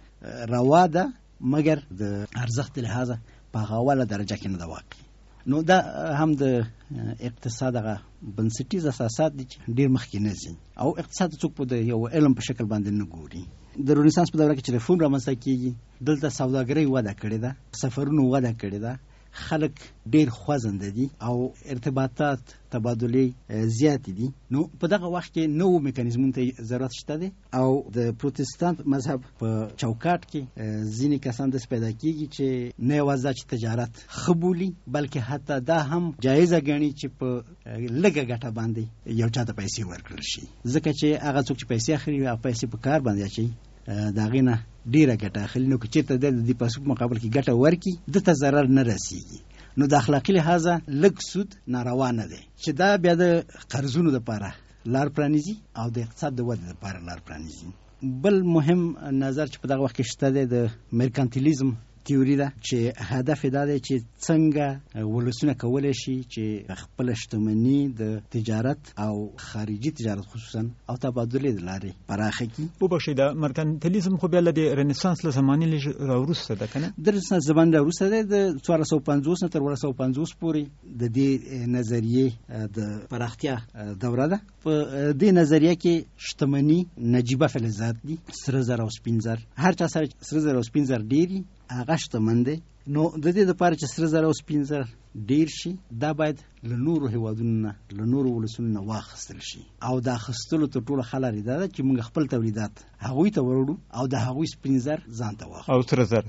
روا ده، مګر د ارزښت لحاظه په هغه اوله درجه کې نه ده واقع. نو دا هم د اقتصاد هغه بنسټیز اساسات دي چې ډېر مخکې نه ځي، او اقتصاد څوک په یو علم په شکل باندې نه ګوري. د رنسانس په دوره کې چې ریفورم رامنځته کېږي دلته سوداګرۍ وده کړې ده، سفرونه وده کړې ده، خلک ډېر خوځنده دي او ارتباطات تبادلې زیاتې دي. نو په دغه وخت کې نوو میکانیزمونو ته ضرورت شته دی، او د پروتستانت مذهب په چوکاټ کې ځینې کسان داسې پیدا کېږي چې نه یوازې چې تجارت ښه بولي بلکې حتی دا هم جایزه ګڼي چې په لږه ګټه باندې یو چا ته پیسې ورکړل شي، ځکه چې هغه څوک چې پیسې اخلي هغه پیسې په کار باندې اچوي، د هغې نه ډېره ګټه اخلي. نو که چېرته د دې پیسو په مقابل کې ګټه ورکړي ده ته ضرر نه رسېږي. نو د اخلاقي لحاظه لږ سود ناروا نه دی، چې دا بیا د قرضونو دپاره لار پرانیزي او د اقتصاد د ودې دپاره لار پرانیزي. بل مهم نظر چې په دغه وخت کې شته دی د مرکانتیلیزم تیوري ده، چې هدف دا دی چې څنګه ولسونه کولی شي چې خپل شتمني د تجارت او خارجي تجارت خصوصا او تبادلې د لارې پراخه کړي. وبښئ، د مرکانتیلیزم خو بیا له د رنسانس له زمانې لږ راوروسته ده که نه؟ د رنسانس زمانې راوروسته دی، د 1450 نه تر 1450 پورې د دې نظریې د پراختیا دوره ده. په دې نظریه کې شتمني نجیبه فلزات دي، سره زر او سپین زر. هر چا سره سره زر او سپین زر ډېر هغه شتمن دی. نو د دې لپاره چې سره زر او سپین زر ډېر شي دا باید له نورو هیوادونو نه له نورو ولسونو نه واخیستل شي، او د اخیستلو تر ټولو ښه لارې دا ده چې موږ خپل تولیدات هغوی ته وروړو او د هغوی سپین زر ځان ته واخلو او سره زر.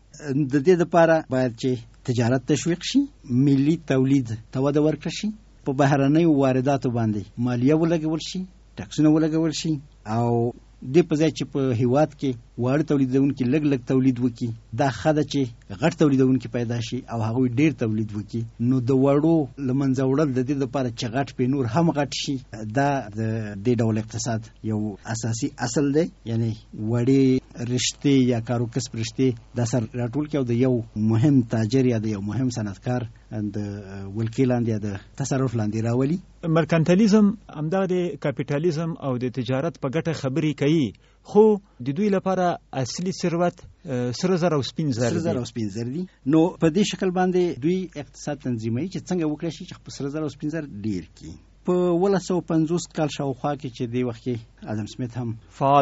د دې لپاره باید چې تجارت تشویق شي، ملي تولید ته وده ورکړل شي، په بهرنیو وارداتو باندې مالیه ولګول شي، ټکسونه ولګول شي، او دې په ځای چې په هیواد کې واړه تولیدونکي لږ لږ تولید وکړي، دا ښه ده چې غټ تولیدونکي پیدا شي او هغوی ډېر تولید وکړي. نو د وړو له منځه وړل د دې لپاره چې غټ پې نور هم غټ شي، دا د دې ډول اقتصاد یو اساسي اصل دی. یعنی وړې رشتې یا کارو کسب رشتې دا سر راټول کړي او د یو مهم تاجر یا د یو مهم صنعتکار د ولکې لاندې یا د تصرف لاندې راولي. مرکانتیلیزم همدا د کاپیټالیزم او د تجارت په ګټه خبرې کوي، خو د دوی لپاره اصلي ثروت سره زر او سپین زر دي. نو په دې شکل باندې دوی اقتصاد تنظیموي چې څنګه وکړي شي چې په سره زر او سپین زر ډیر کړي. په 1950 کال شاوخوا کې چې دی وخت کې ادم سمیت هم فعال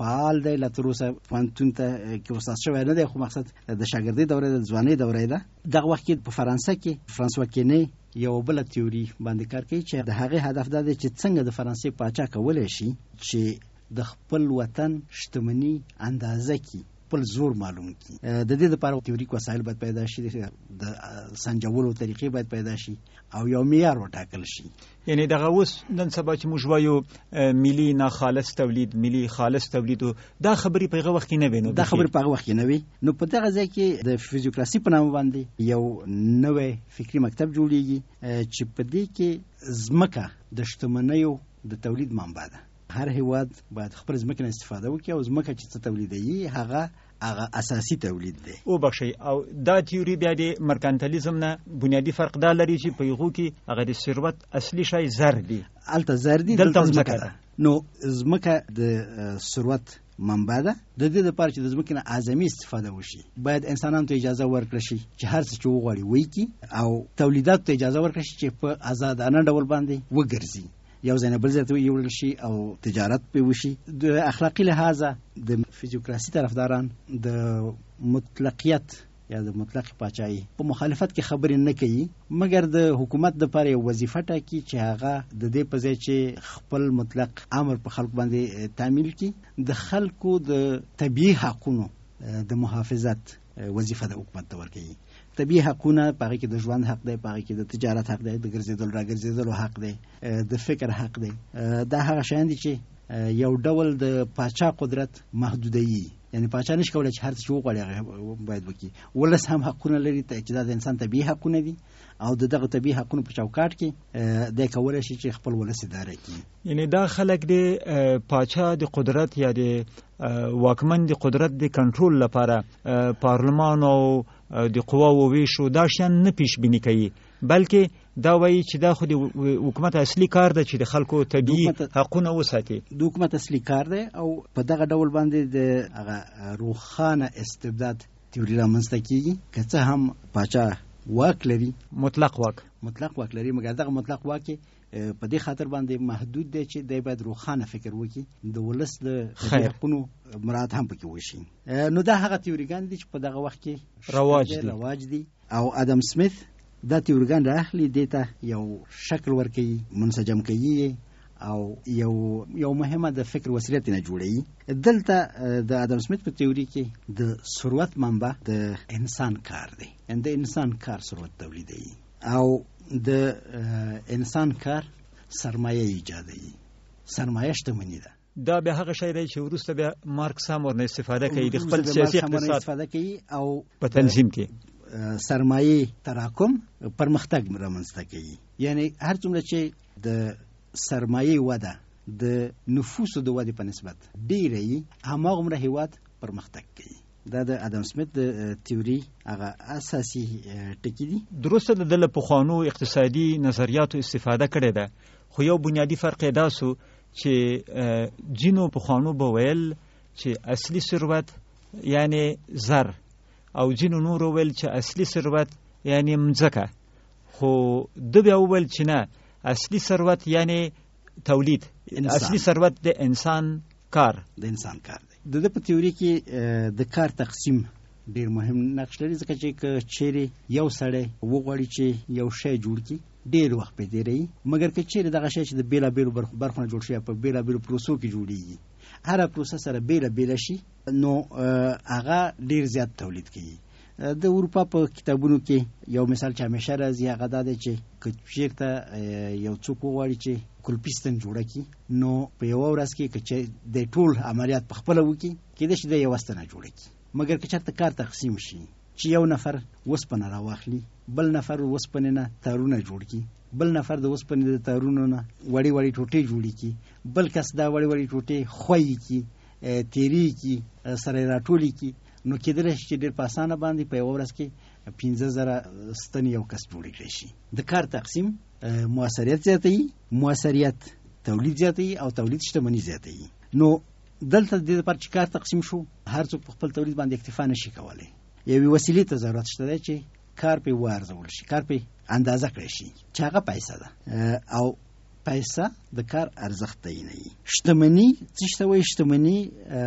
دی لا تر اوسه پوهنتون ته کې استاد شوی نه دی، خو مقصد د شاګردۍ دوره د ځوانۍ دوره ده. دغه وخت کې په فرانسه کې فرانسوا کینی یو بل تیوري باندې کار کوي چې د هغه هدف دا دی چې څنګه د فرانسې پاچا کولای شي چې د خپل وطن شتمنی اندازه کړي، خپل زور معلوم کړي. د دې لپاره تیوریک وسایل باید پیدا شي، د سنجولو طریقې باید پیدا شي او یو معیار وټاکل شي. یعنی دغه اوس نن سبا چې موږ وایو ملي ناخالص تولید، ملي خالص تولید، دا خبرې په هغه وخت کې نه وي. دا خبرې په هغه وخت کې نه وي. نو په دغه ځای کې د فزیوکراسي په نامه باندې یو نوی فکري مکتب جوړیږي چې په دې کې ځمکه د شتمنیو د تولید منبع ده. هر هیواد باید خپل ځمکه نه استفاده وکړي او ځمکه چې څه تولیدوي هغه اساسي تولید دی. وبښئ، او دا تیوري بیا د مرکانتیلیزم نه بنیادی فرق دا لري چې په هغو کې هغه د ثروت اصلي شی زر دی، هلته زر دی، دلته ځمکه ده. نو ځمکه د ثروت منبع ده. د دې لپاره چې د ځمکې نه اعظمي استفاده وشي باید انسانانو ته اجازه ورکړل شي چې هر څه چې وغواړي وکړي، او تولیداتو ته اجازه ورکړل شي چې په آزادانه ډول باندې وګرځي، یو ځای نه بل ځای ته یوړل شي او تجارت پې وشي. د اخلاقي لحاظه د فزیوکراسي طرفداران د مطلقیت یا د مطلق پاچاهي په مخالفت کې خبرې نه کوي، مګر د حکومت دپاره یو وظیفه ټاکي چې هغه د دې په ځای چې خپل مطلق امر په خلکو باندې تعمیل کړي، د خلکو د طبیعي حقونو د محافظت وظیفه د حکومت ته ورکوي. طبیعي حقونه په هغې کې د ژوند حق دی، په هغې کې د تجارت حق دی، د ګرځېدلو راګرځېدلو حق دی، د فکر حق دی. دا هغه شیان دي چې یو ډول د پاچا قدرت محدودوي، یعنی پاچا نشي کولی چې هر څه چې وغواړي هغه باید وکړي. ولس هم حقونه لري چې دا د انسان طبیعي حقونه دي، او د دغه طبیعي حقونو په چوکاټ کې دی کولی شي چې خپل ولس اداره کړي. یعنی دا خلک د پاچا د قدرت یا د واکمن د قدرت د کنټرول لپاره پارلمان او د قواو ویشو دا شیان نه پیش بینی کوي، بلکې دا وایي چې دا خو د حکومت اصلي کار ده چې د خلکو طبیعي حقونه وساتي. د حکومت اصلي کار دی، او په دغه ډول باندې د هغه روښانه استبداد تیوري رامنځته کېږي. که څه هم پاچا واک لري، مطلق واک لري، مګر دغه مطلق واک په دې خاطر باندې محدود دی چې دی باید روښانه فکر وکړي، د ولس د حقونو مراعات هم پکې وشي. نو دا هغه تیوریګان دي چې په دغه وخت کې رواج دي، او ادم سمیت دا تیوریګان راخلي، دې ته یو شکل ورکوي، منسجم کوي، او یو مهمه د فکر وسیله نه جوړوي. دلته د ادم سمیت په تیوري کې د ثروت منبع د انسان کار دی، د انسان کار ثروت تولیدوي، او د انسان کار سرمایه ایجادوي. سرمایه شتمني ده. دا به هغه شی دی چې وروسته بیا مارکس هم ورنه استفاده کوي، د خپل سیاسي اقتصاد استفاده کوي، او په تنظیم کې سرمایه تراکم پرمختګ رامنځته کوي. یعنی هر څومره چې د سرمایه وده د نفوسو د ودې په نسبت ډیره وي، هماغومره هیواد پرمختګ کوي. دا د ادم سمیت د تیوري هغه اساسي ټکي دي. درسته د له پخوانو اقتصادي نظریاتو استفاده کړې ده، خو یو بنیادی فرق دا سو چې جنو پخوانو به ویل چې اصلي ثروت یعنی زر، او جنو نور ویل چې اصلي ثروت یعنی مځکه. خو د بیا ویل چې نه، اصلي ثروت یعنی تولید، اصلي ثروت د انسان کار دی. د په تیوري کې د کار تقسیم ډیر مهم نقش لري، ځکه چې چیرې یو سړی وغواړي چې یو شی جوړ کړي ډیر وخت پې تیروي، مګر که چیرې دغه شی چې د بیلابیلو برخو نه جوړ شي، په بیلابیلو پروسو کې جوړیږي، هره پروسه سره بیله شي، نو هغه ډیر زیات تولید کوي. د اروپا په کتابونو کې یو مثال چې همیشه راځي هغه دا دی چې که چېرته یو څوک وغواړي چې کلپیستن جوړه کړي، نو په یوه ورځ کې که د ټول عملیات په خپله وکړي، کېدای شي د یوه ستنه جوړه کړي. مګر که چېرته کار تقسیم شي چې یو نفر وسپنه راواخلي، بل نفر وسپنې نه تارونه جوړ کړي، بل نفر د وسپنې د تارونو نه وړې ټوټې جوړې کړي، بل کس دا وړې ټوټې خویې کړي، تیرې کړي، سره یې راټولې کړي، نو کېدلی شي چې ډېر په اسانه باندې په یوه ورځ کې 15,000 ستنې یو کس جوړې کړی شي. د کار تقسیم موثریت زیاتوي، موثریت تولید زیاتوي، او تولید شتمني زیاتوي. نو دلته د دې لپاره چې کار تقسیم شو، هر څوک په خپل تولید باندې اکتفا نشي کولی، یوې وسیلې ته ضرورت شته دی چې کار پې وارزول شي، کار پې اندازه کړی شي، چې هغه پیسه ده، او پیسه د کار ارزښت تعینوي. شتمني څه شته وایي؟ شتمني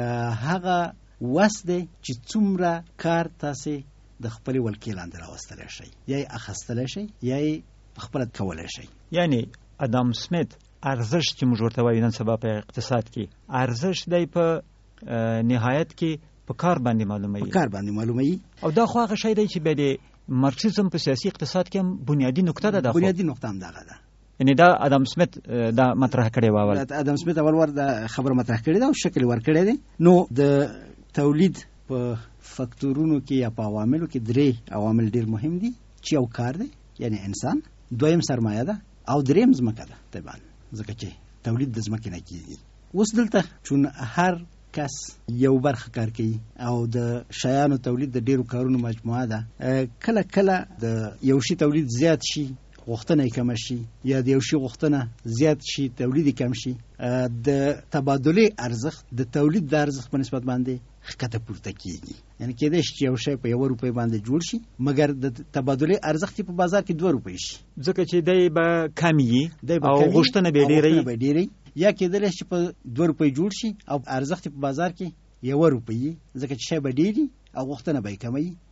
هغه وس دی چې څومره کار تاسې د خپلې ولکې لاندې راوستلی شئ، یا یې اخیستلی شئ، یا یې پخپله کولی شئ. یعنی ادم سمیت ارزش چې موږ ورته وایو نن سبا په اقتصاد کې، ارزش دی په نهایت کې په کار باندې معلوموي. او دا خو هغه شی دی چې به د مارکسیزم په سیاسي اقتصاد کې هم بنیادی نقطه ده. بنیادی نقطه هم دغه ده. یعنی دا ادم سمیت دا مطرح کړی و اول. ادم سمیت اول ور دا خبر مطرح کړی دا او شکل ور کړی دی. نو د تولید په فاکتورونو کې یا په عواملو کې درې عوامل ډیر مهم دي، چې یو کار دی یعنی انسان، دویم سرمایه ده، او دریم ځمکه ده. طبعا ځکه چې تولید د ځمکې نه کیږي. اوس دلته چون هر کس یو برخه کار کوي او د شیانو تولید د ډیرو کارونو مجموعه ده، کله کله د یو شی تولید زیات شي غوښتنه کم شي، یا د یو شی غوښتنه زیات شي تولید کم شي، د تبادله ارزښت د تولید د ارزښت په نسبت باندې ښکته پورته کیږي. یعنی کېدای شي چې یو شی په 1 روپۍ باندې جوړ شي، مګر د تبادله ارزښت په بازار کې 2 روپۍ شي، ځکه چې دی به کم وي او غوښتنه به ډیرې، یا کېدلی شي په 2 روپۍ جوړ شي او ارزښت په بازار کې 1 روپۍ، ځکه چې شی به ډیري او غوښتنه به کمي.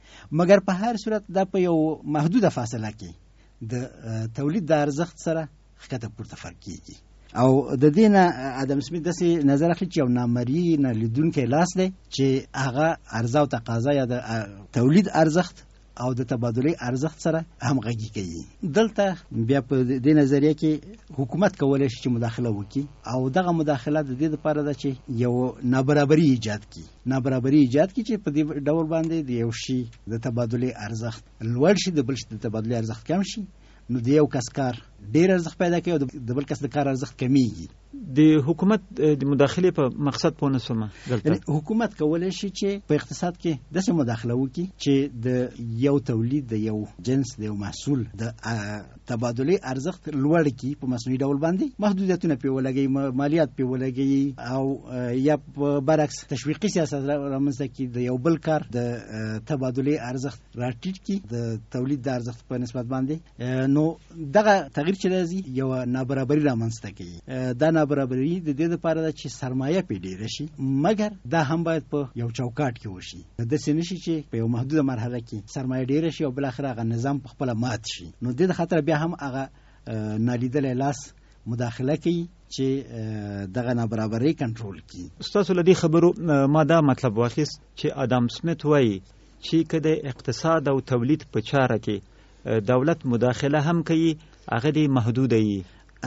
مګر په هر صورت دا په یو محدوده فاصله کې د تولید د ارزښت سره ښکته پورته فرق کیږي. او د دې نه ادم سمیت داسې نظر اخلي چې یو نامرئی نه لیدونکی لاس دی چې هغه عرضه او تقاضا یا د تولید ارزښت او د تبادلې ارزښت سره همغږي کوي. دلته بیا په دې نظریه کې حکومت کولی شي چې مداخله وکړي او دغه مداخله د دې لپاره ده چې یو نابرابري ایجاد کړي چې په دې ډول باندې د یو شي د تبادلې ارزښت لوړ شي، د بل شي د تبادلې ارزښت کم شي، نو د یو کس کار ډیر ارزښت پیدا کوي او د بل کس د کار ارزښت کمیږي. د حکومت د مداخله په مقصد پونه سمه دلته حکومت کولی شي چې په اقتصاد کې داسې مداخله وکړي چې د یو تولید، د یو جنس، د یو محصول د تبادلې ارزښت لوړ کړي، په مصنوعي ډول باندې محدودیتونه پې ولګوي، مالیات پې ولګوي او یا په برعکس تشویقي سیاست رامنځته کړي، د یو بل کار د تبادلې ارزښت راټیټ کړي د تولید د ارزښت په نسبت باندې. نو دغه تغییر چې راځي یو نابرابري رامنځته کوي. دا نابرابري د دې لپاره ده چې سرمایه پې ډېره شي، مګر دا هم باید په یو چوکاټ کې وشي. داسې نشي چې په یو محدوده مرحله کې سرمایه ډېره شي او بالاخره هغه نظام په خپله مات شي. نو د دې خاطر بیا هم هغه نالیدلی لاس مداخله کوي چې دغه نابرابري کنټرول کړي. ستاسو له دې خبرو ما دا مطلب واخیست چې ادم سمیت وایي چې که د اقتصاد او تولید په چاره کې دولت مداخله هم کوي، هغه د محدوده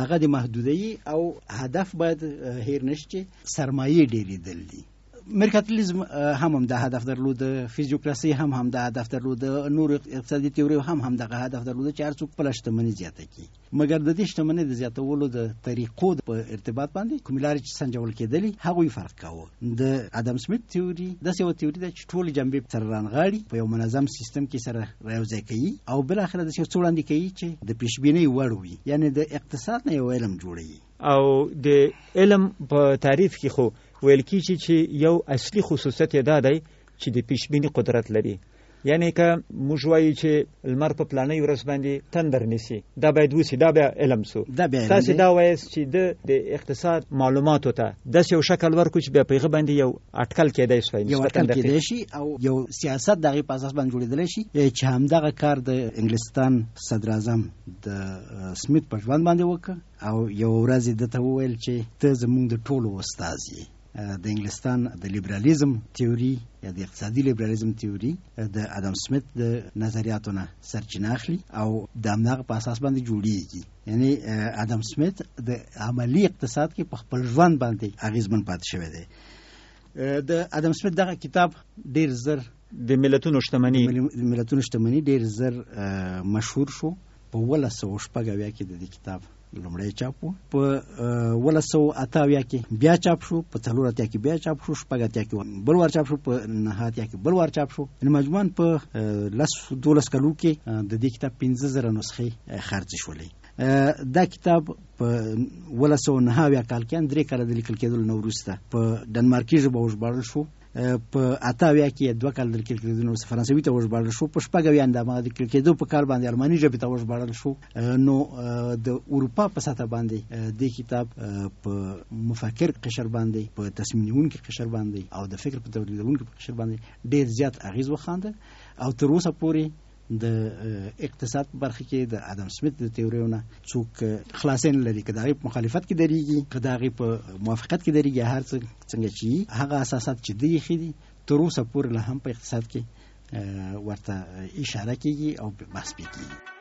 او هدف باید هیر نشي چې سرمایه ډېرېدل دي. مرکاتیلیزم هم دا هدف درلود، فیزیوکراسي هم دا هدف درلود، نور اقتصادي تیوري هم دغه هدف درلود چې هر څوک خپله شتمني زیاته کړي. مګر د دې شتمنۍ د زیاتولو د طریقو په ارتباط باندې کومې لارې چې سنجول کېدلې هغوی فرق کاوه. د ادم سمیت تیوري داسې یوه تیوري ده چې ټولې جنبې سره رانغاړي، په یو منظم سیستم کې سره رایوځای کوي او بالاخره داسې یو څه وړاندې کوي چې د پیشبینۍ وړ وي، یعنې د اقتصاد نه یو علم جوړوي. او د علم په تعریف کې خو ویل کیږي چې یو اصلي خصوصیت یې دا دی چې د پیشبینی قدرت لري. یعنی که موږ وایو چې لمر په پلانې ورځ باندې تندر نیسي، دا باید وسی، دا بیا علم سو. تاسو دا وایست چې د اقتصاد معلوماتو ته داسې یو شکل ورکړو چې بیا په هغه باندې یو اټکل کېدای شي او یو سیاست دغه په اساس باندې جوړېدلی شي چې همدغه کار د انګلستان صدر اعظم د سمیت په ژوند باندې وکړ او یو ورځ یې دته وویل چې ته زموږ د ټولو استاد یې. د انګلستان د لیبرالیزم تیوري یا د اقتصادي لیبرالیزم تیوري د ادم سمیت د نظریاتو نه سرچینه اخلي او د همدغه په اساس باندې جوړیږي. یعنی ادم سمیت د عملی اقتصاد کې په خپل ژوند باندې اغیزمن پاتې شوی دی. د ادم سمیت دغه کتاب ډیر زر د ملتونو شتمني ډیر زر مشهور شو. په 1980 کې د دې کتاب لومړی چاپ و، په 1988 کې بیا چاپ شو، په 1984 کې بیا چاپ شو، 1980 کې بل وار چاپ شو، په 1990 کې بل وار چاپ شو. مجموعاً په 12 کلو کې د دې کتاب 15000 نسخې خرڅې شولې. دا کتاب په 1990 کال کې 3 کاله د لیکل کېدلو نه وروسته په ډنمارکي ژبه وژباړل شو. په 88 کې 2 کال د لیکل کېدلو نه فرانسوي ته وژباړل شو. په 1990 د لیکل کېدو په کال باندې الماني ژبې ته وژباړل شو. نو د اروپا په سطح باندې د کتاب په مفکر قشر باندې، په تصمیم نیونکي قشر باندې او د فکر په تولیدونکي قشر باندې ډېر زیات اغیز وخانده او تر اوسه پورې د اقتصاد په برخه کې د ادم سمیت د تیوریونه څوک خلاصین لري، که د هغې په مخالفت کې درېږي، که د هغې په موافقت کې درېږي، هر څنګه چې هغه اساسات چې دی ایښي دي تر اوسه پورې لا هم په اقتصاد کې ورته اشاره کېږي او بحث پې کېږي.